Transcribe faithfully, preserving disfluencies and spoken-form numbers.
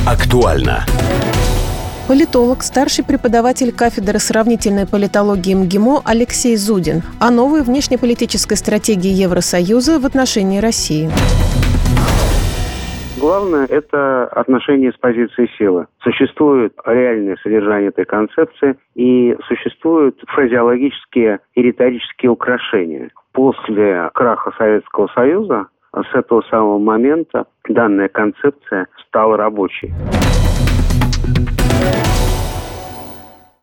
Актуально. Политолог, старший преподаватель кафедры сравнительной политологии МГИМО Алексей Зудин о новой внешнеполитической стратегии Евросоюза в отношении России. Главное – это отношение с позиции силы. Существует реальное содержание этой концепции и существуют фразеологические и риторические украшения. После краха Советского Союза с этого самого момента данная концепция стала рабочей.